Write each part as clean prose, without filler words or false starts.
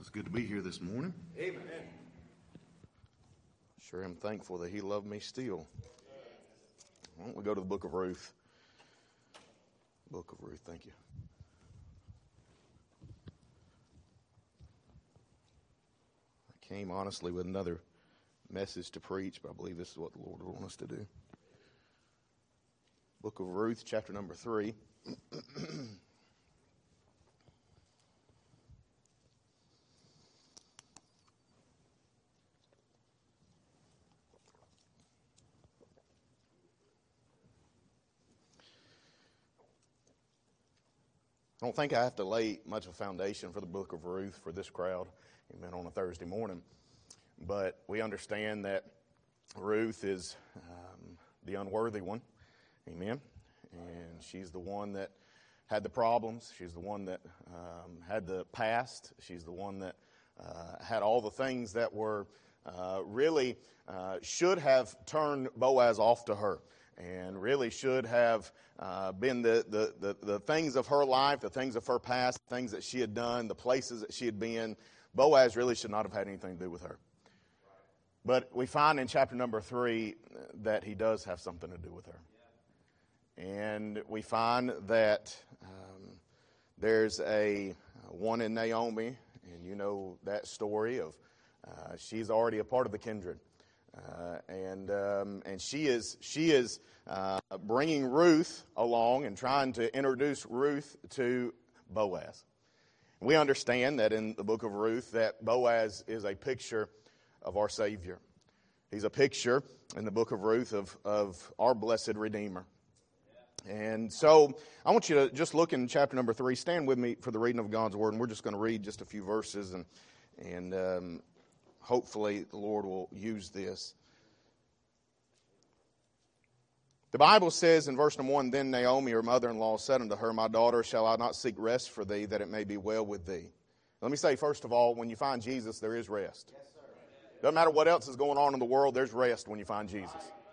It's good to be here this morning. Amen. Sure am thankful that He loved me still. Why don't we go to the book of Ruth? Book of Ruth, thank you. I came honestly with another message to preach, but I believe this is what the Lord will want us to do. Book of Ruth, chapter number 3. I don't think I have to lay much of a foundation for the book of Ruth for this crowd, amen, on a Thursday morning. But we understand that Ruth is the unworthy one, amen. And she's the one that had the problems. She's the one that had the past. She's the one that had all the things that were really should have turned Boaz off to her. And really should have been the things of her life, the things of her past, the things that she had done, the places that she had been. Boaz really should not have had anything to do with her. But we find in chapter number 3 that he does have something to do with her. And we find that there's a one in Naomi, and you know that story of she's already a part of the kindred. And she is bringing Ruth along and trying to introduce Ruth to Boaz. We understand that in the book of Ruth that Boaz is a picture of our Savior. He's a picture in the book of Ruth of our blessed Redeemer. And so I want you to just look in chapter number 3. Stand with me for the reading of God's Word, and we're just going to read just a few verses and hopefully the Lord will use this. The Bible says in verse number 1, Then Naomi, her mother-in-law, said unto her, My daughter, shall I not seek rest for thee, that it may be well with thee? Let me say, first of all, when you find Jesus, there is rest. Yes, sir. Doesn't matter what else is going on in the world, there's rest when you find Jesus.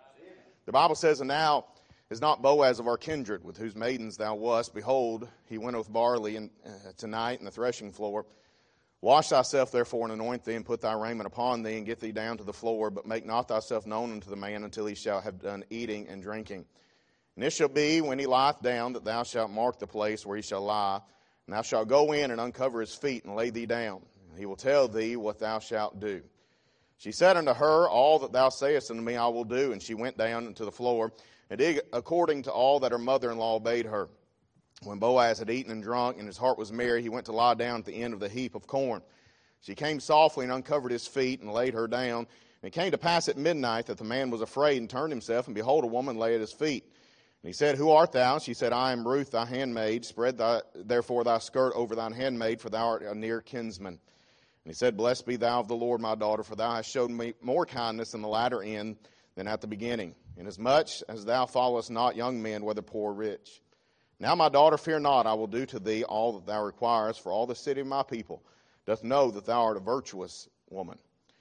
The Bible says, And now is not Boaz of our kindred, with whose maidens thou wast. Behold, he winnoweth barley tonight in the threshing floor. Wash thyself therefore, and anoint thee, and put thy raiment upon thee, and get thee down to the floor, but make not thyself known unto the man until he shall have done eating and drinking. And it shall be, when he lieth down, that thou shalt mark the place where he shall lie, and thou shalt go in and uncover his feet, and lay thee down. And he will tell thee what thou shalt do. She said unto her, All that thou sayest unto me I will do. And she went down into the floor, and did according to all that her mother-in-law bade her. When Boaz had eaten and drunk, and his heart was merry, he went to lie down at the end of the heap of corn. She came softly and uncovered his feet, and laid her down. And it came to pass at midnight that the man was afraid, and turned himself, and behold, a woman lay at his feet. And he said, Who art thou? She said, I am Ruth thy handmaid. Spread therefore thy skirt over thine handmaid, for thou art a near kinsman. And he said, Blessed be thou of the Lord, my daughter, for thou hast showed me more kindness in the latter end than at the beginning, inasmuch as thou followest not young men, whether poor or rich. Now, my daughter, fear not, I will do to thee all that thou requirest, for all the city of my people doth know that thou art a virtuous woman.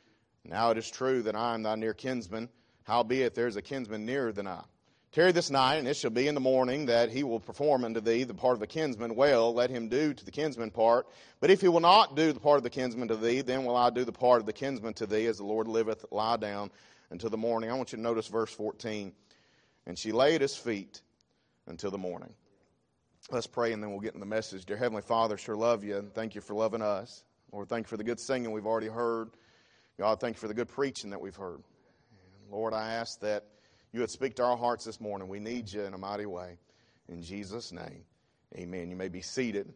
Now it is true that I am thy near kinsman, howbeit there is a kinsman nearer than I. Tarry this night, and it shall be in the morning that he will perform unto thee the part of the kinsman. Well, let him do to the kinsman part. But if he will not do the part of the kinsman to thee, then will I do the part of the kinsman to thee, as the Lord liveth, lie down until the morning. I want you to notice verse 14. And she lay at his feet until the morning. Let's pray, and then we'll get in the message. Dear Heavenly Father, sure love you, and thank you for loving us. Lord, thank you for the good singing we've already heard. God, thank you for the good preaching that we've heard. And Lord, I ask that you would speak to our hearts this morning. We need you in a mighty way. In Jesus' name, amen. You may be seated.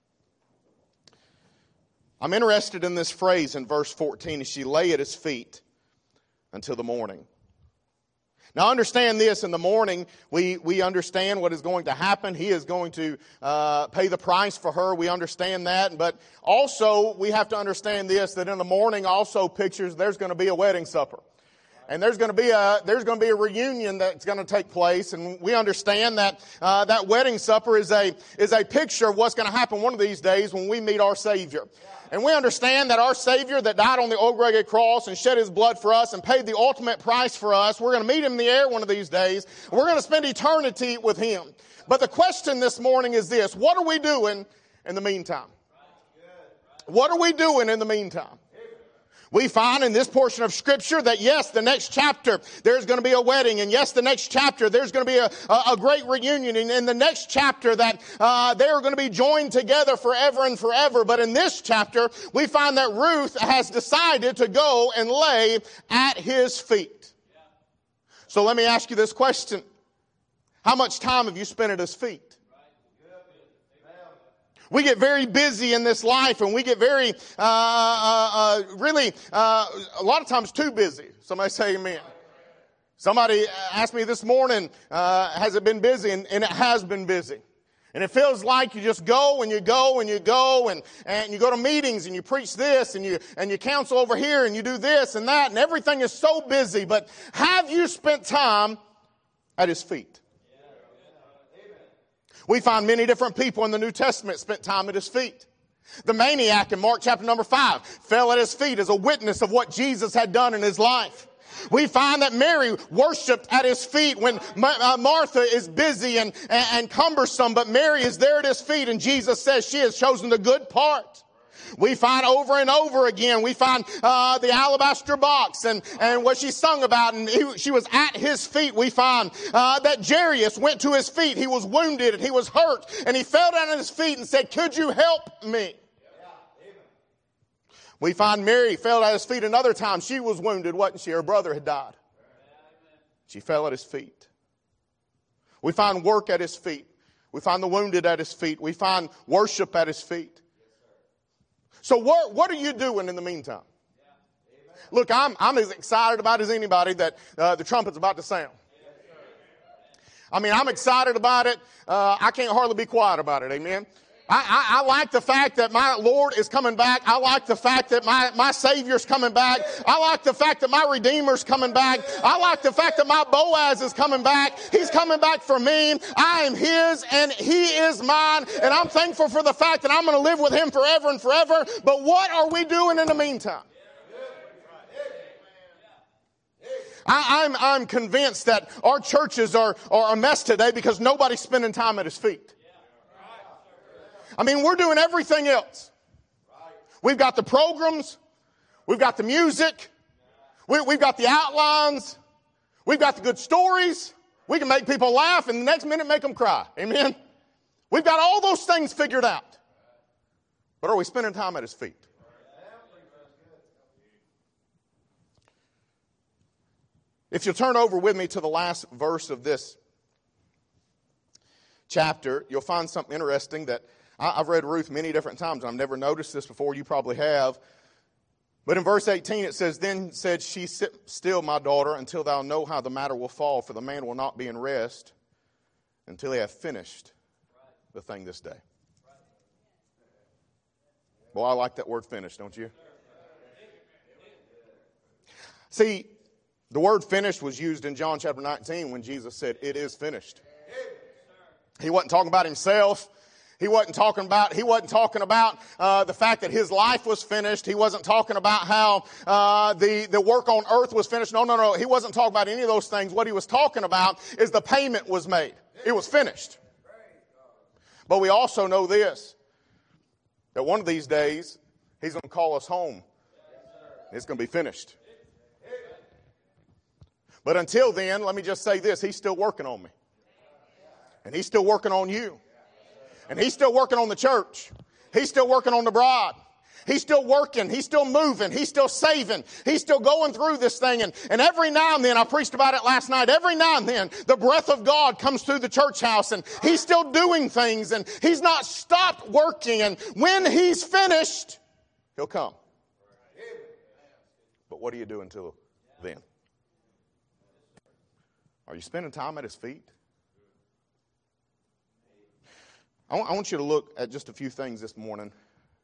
I'm interested in this phrase in verse 14, as she lay at his feet until the morning. Now understand this, in the morning we understand what is going to happen. He is going to pay the price for her. We understand that. But also we have to understand this, that in the morning also pictures there's going to be a wedding supper. And there's going to be a reunion that's going to take place, and we understand that that wedding supper is a picture of what's going to happen one of these days when we meet our Savior. And we understand that our Savior that died on the old rugged cross and shed His blood for us and paid the ultimate price for us, we're going to meet Him in the air one of these days. We're going to spend eternity with Him. But the question this morning is this: what are we doing in the meantime? What are we doing in the meantime? We find in this portion of Scripture that yes, the next chapter, there's going to be a wedding. And yes, the next chapter, there's going to be a great reunion. And in the next chapter that they're going to be joined together forever and forever. But in this chapter, we find that Ruth has decided to go and lay at his feet. So let me ask you this question. How much time have you spent at his feet? We get very busy in this life, and we get very, really, a lot of times too busy. Somebody say amen. Somebody asked me this morning, has it been busy? And it has been busy. And it feels like you just go and you go and you go and you go to meetings and you preach this and you counsel over here and you do this and that and everything is so busy. But have you spent time at his feet? We find many different people in the New Testament spent time at his feet. The maniac in Mark chapter number 5 fell at his feet as a witness of what Jesus had done in his life. We find that Mary worshiped at his feet when Martha is busy and cumbersome, but Mary is there at his feet, and Jesus says she has chosen the good part. We find over and over again, we find the alabaster box and what she sung about, and she was at his feet. We find that Jairus went to his feet. He was wounded and he was hurt, and he fell down at his feet and said, "Could you help me?" We find Mary fell at his feet another time. She was wounded, wasn't she? Her brother had died. She fell at his feet. We find work at his feet. We find the wounded at his feet. We find worship at his feet. So what are you doing in the meantime? Look, I'm as excited about as anybody that the trumpet's about to sound. I mean, I'm excited about it. I can't hardly be quiet about it. Amen. I like the fact that my Lord is coming back. I like the fact that my Savior's coming back. I like the fact that my Redeemer's coming back. I like the fact that my Boaz is coming back. He's coming back for me. I am His and He is mine. And I'm thankful for the fact that I'm going to live with Him forever and forever. But what are we doing in the meantime? I'm convinced that our churches are a mess today because nobody's spending time at His feet. I mean, we're doing everything else. We've got the programs. We've got the music. We've got the outlines. We've got the good stories. We can make people laugh and the next minute make them cry. Amen? We've got all those things figured out. But are we spending time at His feet? If you'll turn over with me to the last verse of this chapter, you'll find something interesting that I've read Ruth many different times. I've never noticed this before. You probably have. But in verse 18 it says, "Then said she, sit still, my daughter, until thou know how the matter will fall, for the man will not be in rest until he have finished the thing this day." Boy, I like that word "finished," don't you? See, the word "finished" was used in John chapter 19 when Jesus said, "It is finished." He wasn't talking about Himself. He wasn't talking about the fact that His life was finished. He wasn't talking about how the work on earth was finished. No. He wasn't talking about any of those things. What He was talking about is the payment was made. It was finished. But we also know this, that one of these days He's going to call us home. It's going to be finished. But until then, let me just say this. He's still working on me. And He's still working on you. And He's still working on the church. He's still working on the bride. He's still working. He's still moving. He's still saving. He's still going through this thing. And every now and then, I preached about it last night, every now and then, the breath of God comes through the church house. And He's still doing things. And He's not stopped working. And when He's finished, He'll come. But what do you do until then? Are you spending time at His feet? I want you to look at just a few things this morning.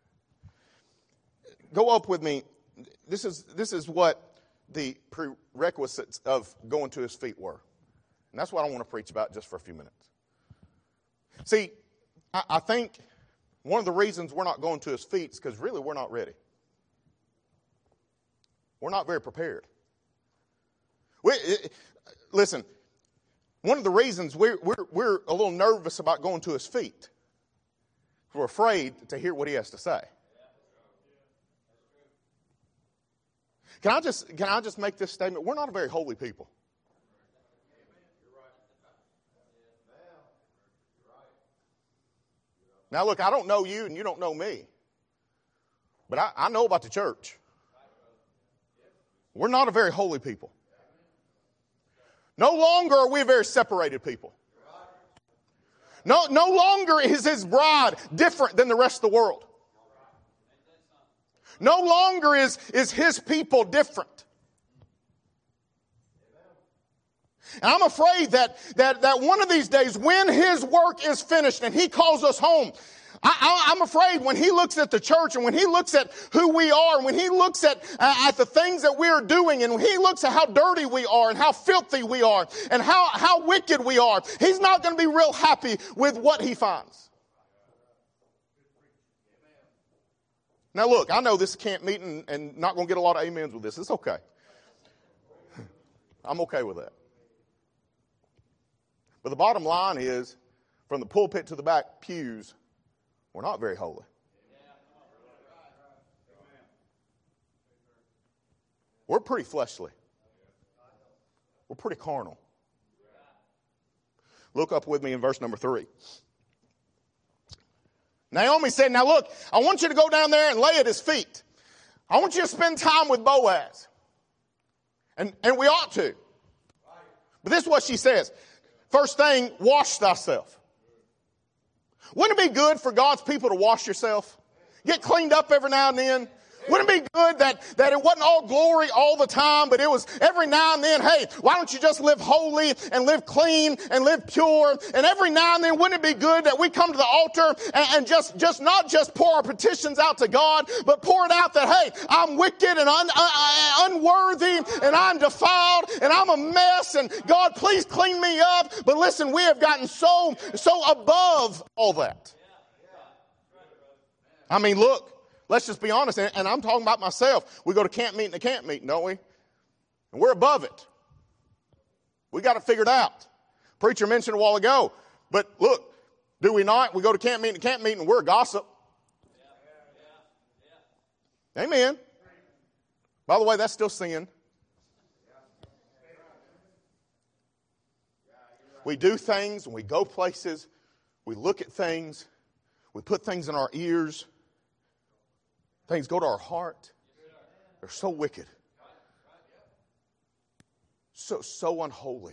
Go up with me. This is what the prerequisites of going to His feet were. And that's what I want to preach about just for a few minutes. See, I think one of the reasons we're not going to His feet is because really we're not ready. We're not very prepared. Listen, one of the reasons we're a little nervous about going to His feet, we're afraid to hear what He has to say. Can I just make this statement? We're not a very holy people. Now look, I don't know you and you don't know me. But I know about the church. We're not a very holy people. No longer are we a very separated people. No longer is his bride different than the rest of the world. No longer is his people different. And I'm afraid that one of these days, when his work is finished and he calls us home, I'm afraid when he looks at the church and when he looks at who we are and when he looks at the things that we're doing and when he looks at how dirty we are and how filthy we are and how wicked we are, he's not going to be real happy with what he finds. Now look, I know this can't meet and not going to get a lot of amens with this. It's okay. I'm okay with that. But the bottom line is, from the pulpit to the back pews, we're not very holy. We're pretty fleshly. We're pretty carnal. Look up with me in verse number 3. Naomi said, now look, I want you to go down there and lay at his feet. I want you to spend time with Boaz. And we ought to. But this is what she says. First thing, wash thyself. Wouldn't it be good for God's people to wash yourself? Get cleaned up every now and then. Wouldn't it be good that it wasn't all glory all the time, but it was every now and then, hey, why don't you just live holy and live clean and live pure? And every now and then, wouldn't it be good that we come to the altar and just not just pour our petitions out to God, but pour it out that, hey, I'm wicked and unworthy and I'm defiled and I'm a mess and God, please clean me up. But listen, we have gotten so above all that. I mean, look. Let's just be honest, and I'm talking about myself. We go to camp meeting to camp meeting, don't we? And we're above it. We got it figured out. Preacher mentioned a while ago. But look, do we not? We go to camp meeting, and we're a gossip. Amen. By the way, that's still sin. We do things, and we go places. We look at things. We put things in our ears. Things go to our heart. They're so wicked. So unholy.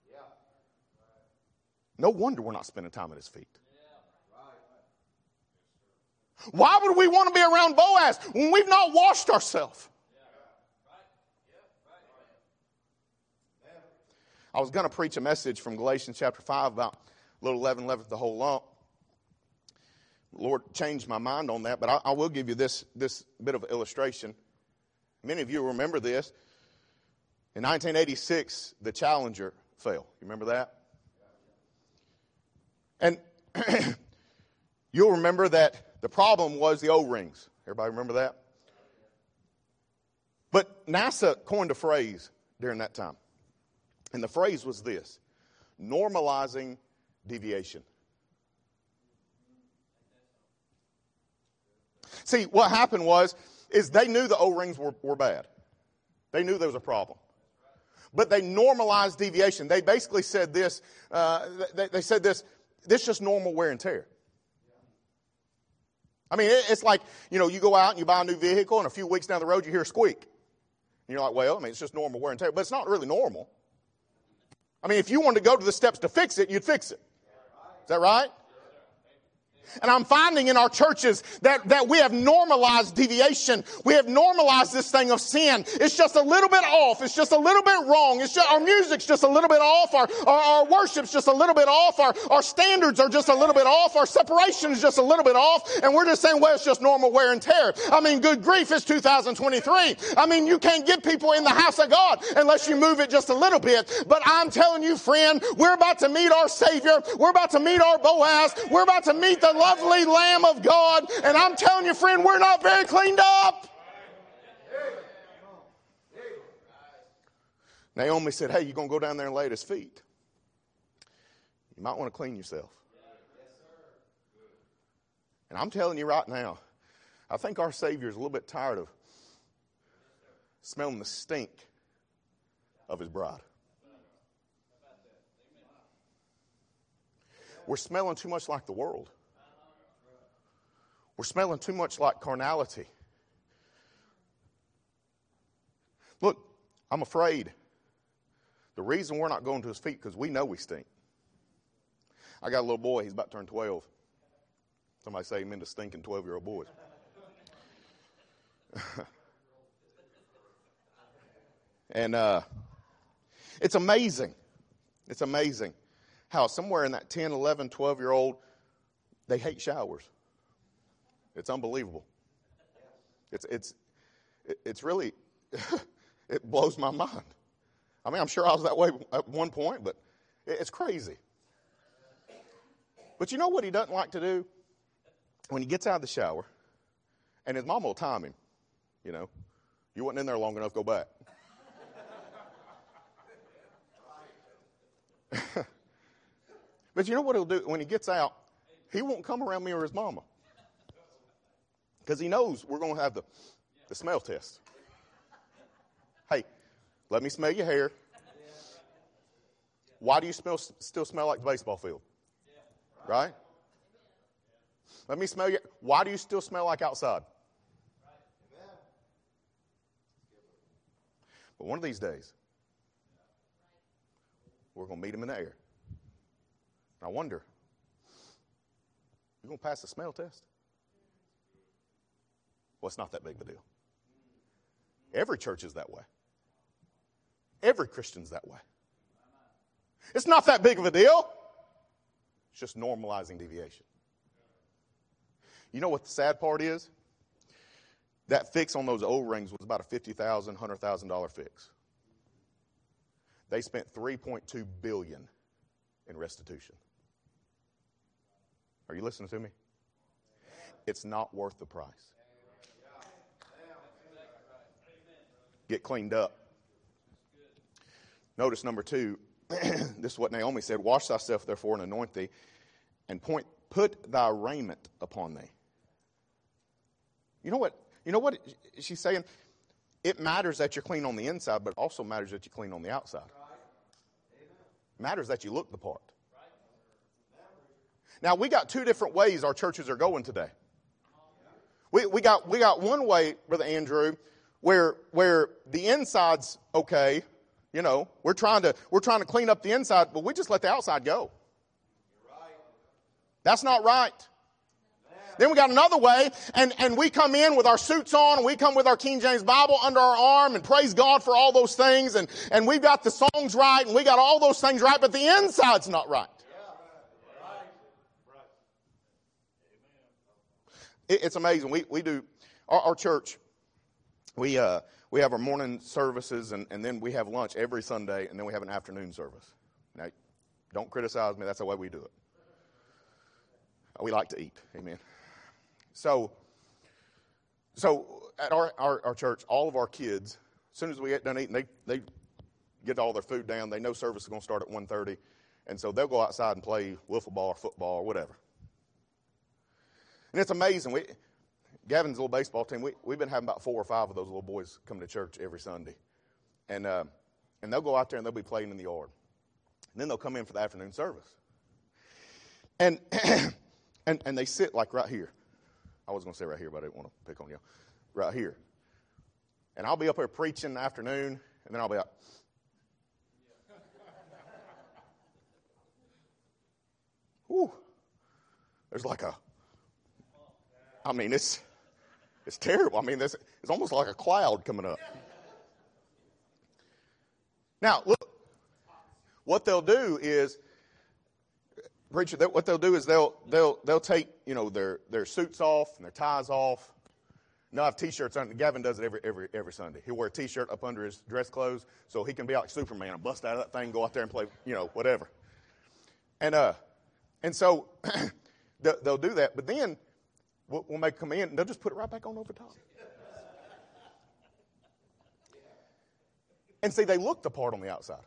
No wonder we're not spending time at his feet. Why would we want to be around Boaz when we've not washed ourselves? I was going to preach a message from Galatians chapter 5 about little leaven leaveth the whole lump. Lord changed my mind on that, but I will give you this bit of illustration. Many of you remember this. In 1986, the Challenger fell. You remember that? And you'll remember that the problem was the O-rings. Everybody remember that? But NASA coined a phrase during that time. And the phrase was this: normalizing deviation. See, what happened is they knew the O-rings were bad. They knew there was a problem. But they normalized deviation. They basically said this, they said this is just normal wear and tear. I mean, it's like, you go out and you buy a new vehicle and a few weeks down the road you hear a squeak. And you're like, well, it's just normal wear and tear. But it's not really normal. I mean, if you wanted to go to the steps to fix it, you'd fix it. Is that right? And I'm finding in our churches that we have normalized deviation. We have normalized this thing of sin. It's just a little bit off. It's just a little bit wrong. Our music's just a little bit off. Our worship's just a little bit off. Our standards are just a little bit off. Our separation is just a little bit off. And we're just saying, well, it's just normal wear and tear. I mean, good grief, it's 2023. I mean, you can't get people in the house of God unless you move it just a little bit. But I'm telling you, friend, we're about to meet our Savior. We're about to meet our Boaz. We're about to meet the lovely Lamb of God. And I'm telling you, friend, we're not very cleaned up. Naomi said, hey, you're going to go down there and lay at his feet. You might want to clean yourself. And I'm telling you right now, I think our Savior is a little bit tired of smelling the stink of his bride. We're smelling too much like the world. We're smelling too much like carnality. Look, I'm afraid the reason we're not going to his feet because we know we stink. I got a little boy, he's about to turn 12. Somebody say amen to stinking 12-year-old boys. And it's amazing. It's amazing how somewhere in that 10, 11, 12-year-old, they hate showers. It's unbelievable. It's really, it blows my mind. I mean, I'm sure I was that way at one point, but it's crazy. But you know what he doesn't like to do? When he gets out of the shower, and his mom will time him, you know, you wasn't in there long enough, go back. But you know what he'll do? When he gets out, he won't come around me or his mama. Because he knows we're going to have the smell test. Hey, let me smell your hair. Why do you still smell like the baseball field? Right? Let me smell your... Why do you still smell like outside? But one of these days, we're going to meet him in the air. I wonder, you going to pass the smell test? Well, it's not that big of a deal. Every church is that way. Every Christian's that way. It's not that big of a deal. It's just normalizing deviation. You know what the sad part is? That fix on those O-rings was about a $50,000, $100,000 fix. They spent $3.2 billion in restitution. Are you listening to me? It's not worth the price. Get cleaned up. Notice number 2. This is what Naomi said. Wash thyself therefore and anoint thee, and put thy raiment upon thee. You know what she's saying? It matters that you're clean on the inside, but it also matters that you're clean on the outside. It matters that you look the part. Now, we got 2 different ways our churches are going today. We got one way, Brother Andrew, where the inside's okay. You know, we're trying to clean up the inside, but we just let the outside go. That's not right. Then we got another way, and we come in with our suits on, and we come with our King James Bible under our arm, and praise God for all those things, and we've got the songs right, and we got all those things right, but the inside's not right. It's amazing. We do, our church, we have our morning services, and then we have lunch every Sunday, and then we have an afternoon service. Now, don't criticize me. That's the way we do it. We like to eat. Amen. So at our church, all of our kids, as soon as we get done eating, they get all their food down. They know service is going to start at 1:30, and so they'll go outside and play wiffle ball or football or whatever. And it's amazing. Gavin's little baseball team, we've been having about 4 or 5 of those little boys come to church every Sunday. And they'll go out there and they'll be playing in the yard. And then they'll come in for the afternoon service. And they sit like right here. I was going to say right here, but I didn't want to pick on you. Right here. And I'll be up here preaching in the afternoon, and then I'll be out. Whew. There's like it's terrible. I mean, it's almost like a cloud coming up. Now, look, what they'll do is, preacher, what they'll do is they'll take, you know, their suits off and their ties off. And they'll have T-shirts on. Gavin does it every Sunday. He'll wear a T-shirt up under his dress clothes so he can be like Superman and bust out of that thing, go out there and play, you know, whatever. And so they'll do that, but then we'll make them come in, and they'll just put it right back on over top. And see, they look the part on the outside.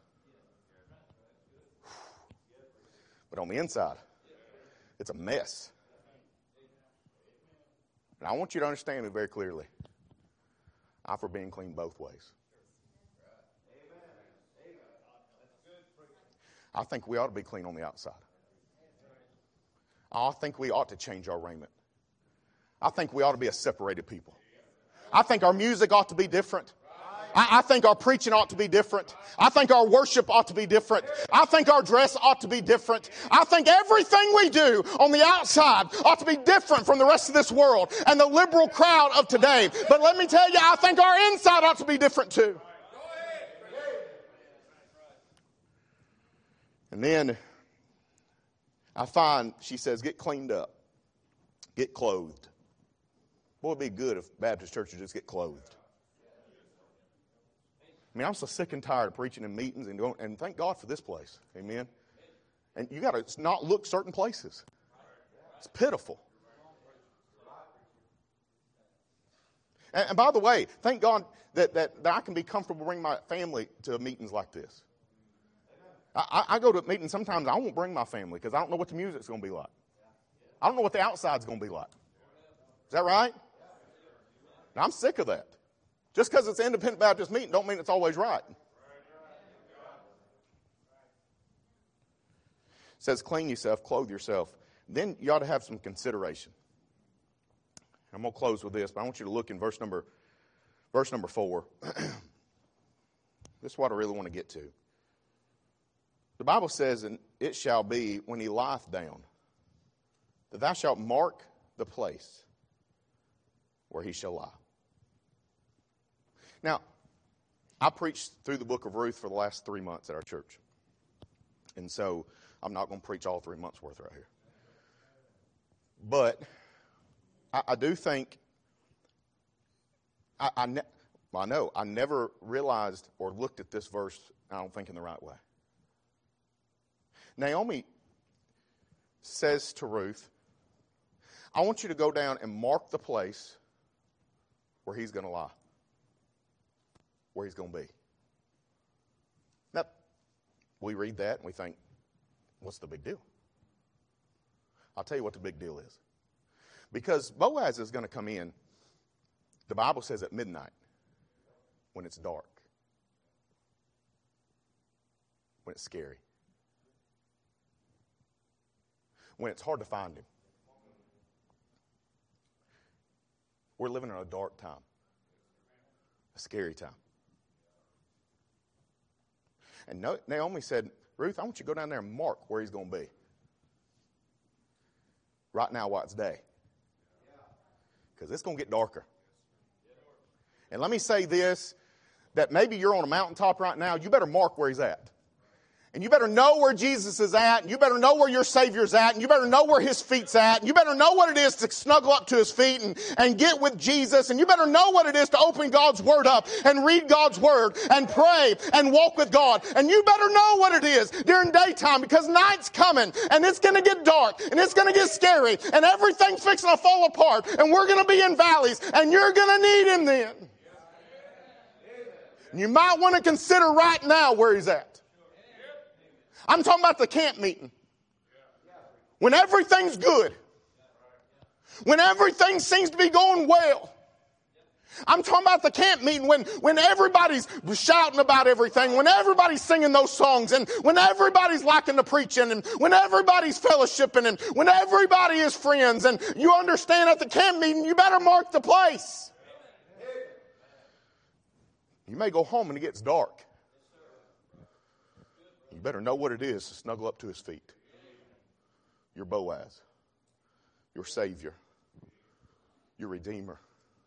But on the inside, it's a mess. And I want you to understand me very clearly. I'm for being clean both ways. I think we ought to be clean on the outside. I think we ought to change our raiment. I think we ought to be a separated people. I think our music ought to be different. I think our preaching ought to be different. I think our worship ought to be different. I think our dress ought to be different. I think everything we do on the outside ought to be different from the rest of this world and the liberal crowd of today. But let me tell you, I think our inside ought to be different too. And then I find, she says, get cleaned up. Get clothed. Boy, it'd be good if Baptist churches just get clothed. I mean, I'm so sick and tired of preaching in meetings and thank God for this place. Amen. And you got to not look certain places. It's pitiful. And by the way, thank God that I can be comfortable bringing my family to meetings like this. I go to meetings sometimes I won't bring my family because I don't know what the music's going to be like. I don't know what the outside's going to be like. Is that right? And I'm sick of that. Just because it's an independent Baptist meeting don't mean it's always right. It says clean yourself, clothe yourself. Then you ought to have some consideration. I'm going to close with this, but I want you to look in verse number 4. This is what I really want to get to. The Bible says, and it shall be when he lieth down, that thou shalt mark the place where he shall lie. Now, I preached through the book of Ruth for the last 3 months at our church. And so I'm not going to preach all 3 months worth right here. But I do think, I know, I never realized or looked at this verse, I don't think, in the right way. Naomi says to Ruth, I want you to go down and mark the place where he's going to lie, where he's going to be. Now, we read that and we think, what's the big deal? I'll tell you what the big deal is. Because Boaz is going to come in, the Bible says at midnight, when it's dark, when it's scary, when it's hard to find him. We're living in a dark time, a scary time. And Naomi said, Ruth, I want you to go down there and mark where he's going to be. Right now while it's day. Because it's going to get darker. And let me say this, that maybe you're on a mountaintop right now. You better mark where he's at. And you better know where Jesus is at, and you better know where your Savior's at, and you better know where his feet's at, and you better know what it is to snuggle up to his feet and get with Jesus, and you better know what it is to open God's Word up and read God's Word and pray and walk with God. And you better know what it is during daytime, because night's coming, and it's going to get dark, and it's going to get scary, and everything's fixing to fall apart, and we're going to be in valleys, and you're going to need him then. And you might want to consider right now where he's at. I'm talking about the camp meeting. When everything's good. When everything seems to be going well. I'm talking about the camp meeting when everybody's shouting about everything, when everybody's singing those songs, and when everybody's liking the preaching, and when everybody's fellowshipping, and when everybody is friends, and you understand at the camp meeting, you better mark the place. You may go home and it gets dark. You better know what it is to snuggle up to his feet. Your Boaz, your Savior, your Redeemer.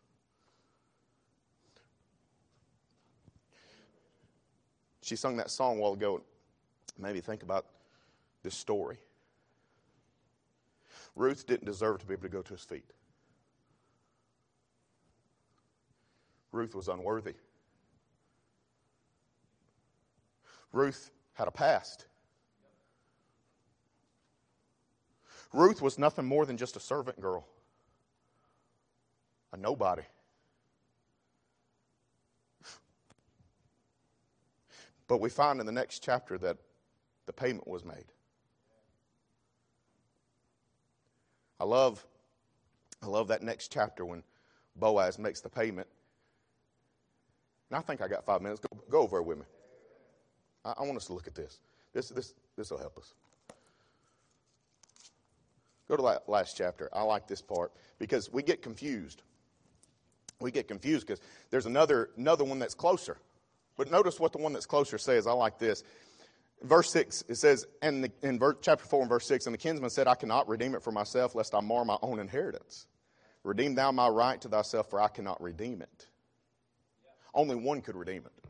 She sung that song a while ago. Maybe think about this story. Ruth didn't deserve to be able to go to his feet. Ruth was unworthy. Ruth had a past. Ruth was nothing more than just a servant girl, a nobody. But we find in the next chapter that the payment was made. I love that next chapter when Boaz makes the payment. And I think I got 5 minutes. Go over with me. I want us to look at this. This will help us. Go to that last chapter. I like this part because we get confused. We get confused because there's another one that's closer. But notice what the one that's closer says. I like this. Verse 6, it says, chapter 4 and verse 6, and the kinsman said, I cannot redeem it for myself, lest I mar my own inheritance. Redeem thou my right to thyself, for I cannot redeem it. Only one could redeem it.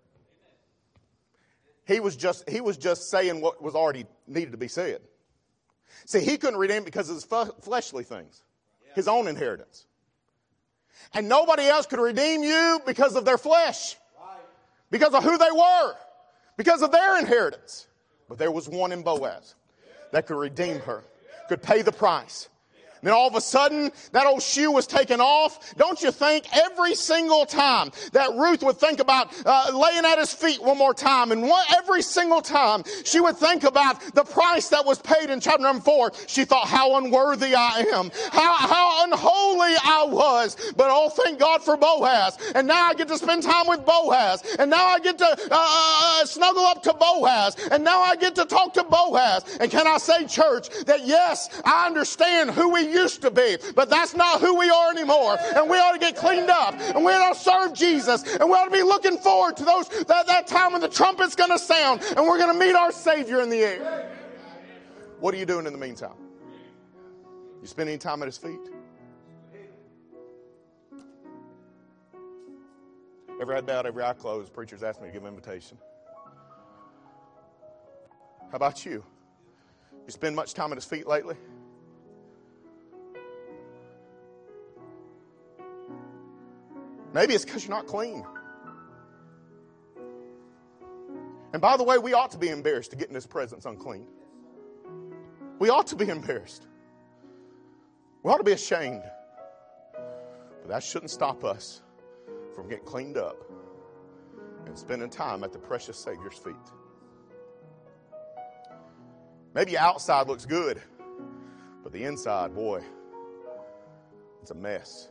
He was just saying what was already needed to be said. See, he couldn't redeem it because of his fleshly things, his own inheritance. And nobody else could redeem you because of their flesh, because of who they were, because of their inheritance. But there was one in Boaz that could redeem her, could pay the price. And then all of a sudden, that old shoe was taken off. Don't you think every single time that Ruth would think about laying at his feet one more time, and every single time she would think about the price that was paid in chapter number 4, she thought, how unworthy I am, how unholy I was. But oh, thank God for Boaz. And now I get to spend time with Boaz. And now I get to snuggle up to Boaz. And now I get to talk to Boaz. And can I say, church, that yes, I understand who we used to be, but that's not who we are anymore. And we ought to get cleaned up, and we ought to serve Jesus, and we ought to be looking forward to that time when the trumpet's going to sound and we're going to meet our Savior in the air. What are you doing in the meantime? You spending any time at his feet? Every head bowed, every eye closed. Preachers asked me to give an invitation. How about you? You spend much time at his feet lately? Maybe it's because you're not clean. And by the way, we ought to be embarrassed to get in his presence unclean. We ought to be embarrassed. We ought to be ashamed. But that shouldn't stop us from getting cleaned up and spending time at the precious Savior's feet. Maybe outside looks good, but the inside, boy, it's a mess.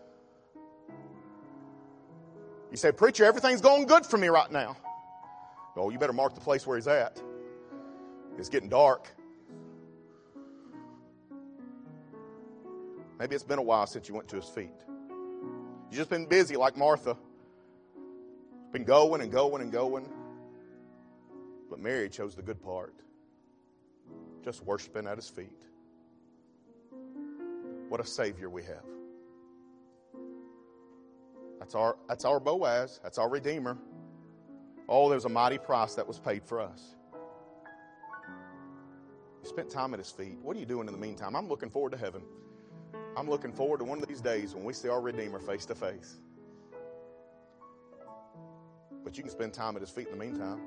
You say, preacher, everything's going good for me right now. Oh, you better mark the place where he's at. It's getting dark. Maybe it's been a while since you went to his feet. You've just been busy like Martha. Been going and going and going. But Mary chose the good part. Just worshiping at his feet. What a Savior we have. That's our Boaz. That's our Redeemer. Oh, there's a mighty price that was paid for us. You spent time at his feet. What are you doing in the meantime? I'm looking forward to heaven. I'm looking forward to one of these days when we see our Redeemer face to face. But you can spend time at his feet in the meantime.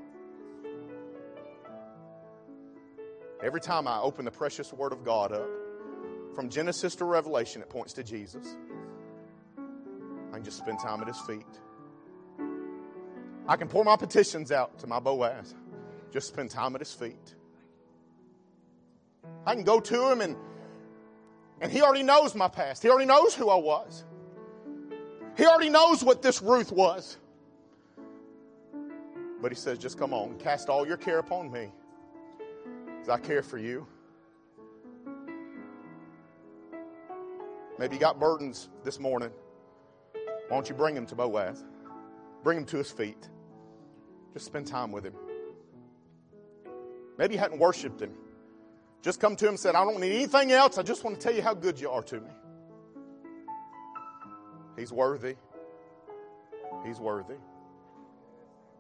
Every time I open the precious Word of God up, from Genesis to Revelation, it points to Jesus. I can just spend time at his feet. I can pour my petitions out to my Boaz. Just spend time at his feet. I can go to him and he already knows my past. He already knows who I was. He already knows what this Ruth was. But he says, just come on, cast all your care upon me, because I care for you. Maybe you got burdens this morning. Why don't you bring him to Boaz? Bring him to his feet. Just spend time with him. Maybe you hadn't worshiped him. Just come to him and said, I don't need anything else. I just want to tell you how good you are to me. He's worthy. He's worthy.